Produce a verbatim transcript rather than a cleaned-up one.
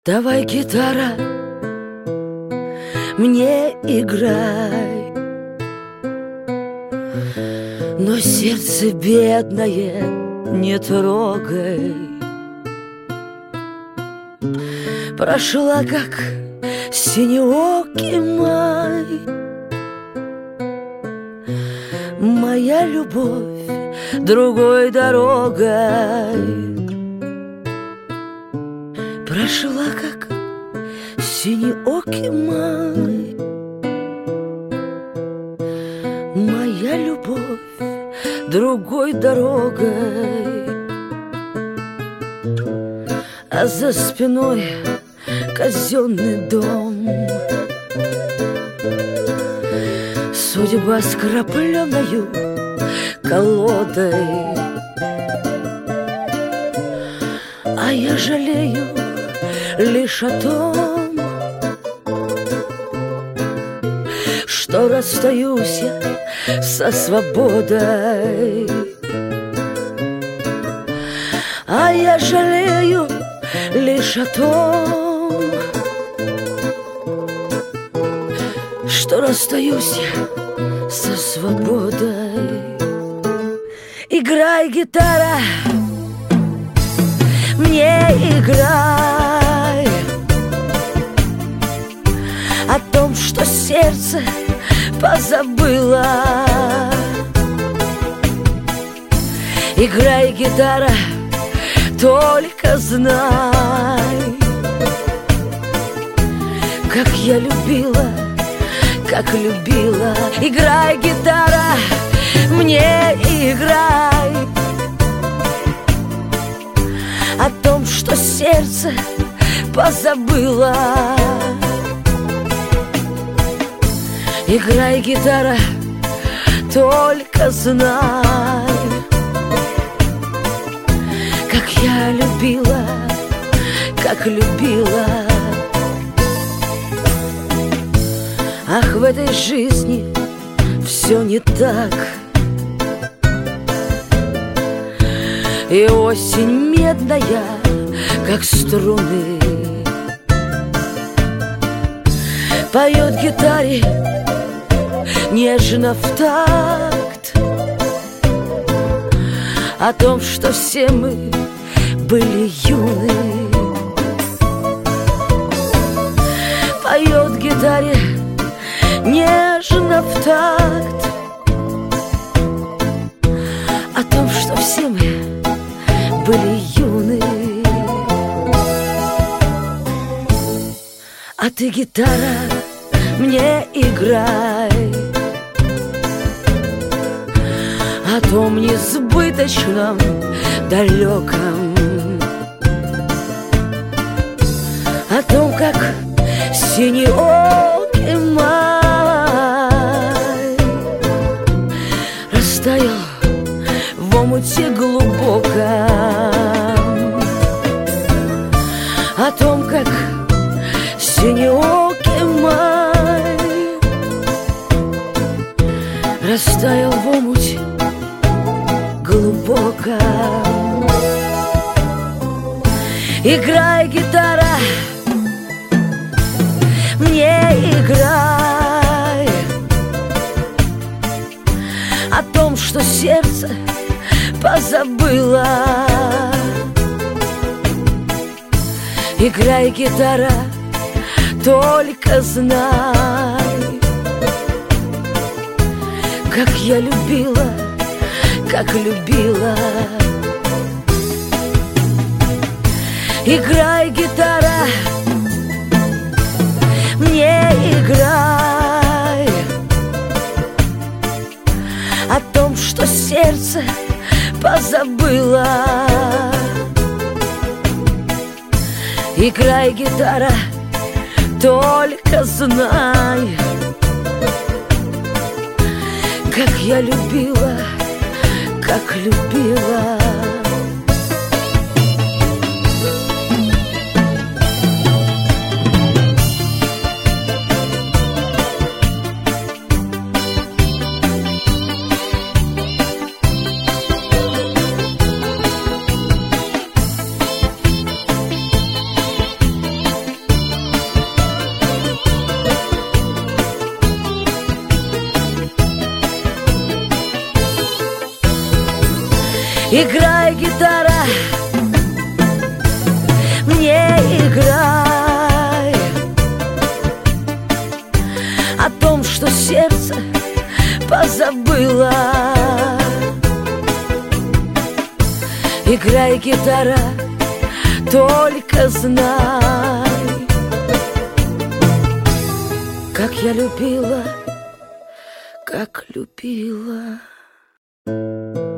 Давай, гитара, мне играй, но сердце бедное не трогай. Прошла, как синеокий май, моя любовь другой дорогой. Прошла, как синеокий май, моя любовь другой дорогой. А за спиной казенный дом, судьба с крапленою колодой. А я жалею лишь о том, что расстаюсь я со свободой. А я жалею лишь о том, что расстаюсь я со свободой. Играй, гитара, мне играй о том, что сердце позабыло. Играй, гитара, только знай, как я любила, как любила. Играй, гитара, мне играй о том, что сердце позабыло. Играй, гитара, только знай, как я любила, как любила. Ах, в этой жизни все не так, и осень медная, как струны, поет гитаре нежно в такт о том, что все мы были юны. Поет гитаре нежно в такт о том, что все мы были юны. А ты, гитара, мне играй о том несбыточном, далеком, о том, как синеокий май растаял в омуте глубоком, о том, как синеокий май растаял в омуте глубоком. Играй, гитара, мне играй о том, что сердце позабыло. Играй, гитара, только знай, как я любила, как любила. Играй, гитара, мне играй о том, что сердце позабыло. Играй, гитара, только знай, как я любила, как любила. Играй, гитара, мне играй о том, что сердце позабыло. Играй, гитара, только знай, как я любила, как любила.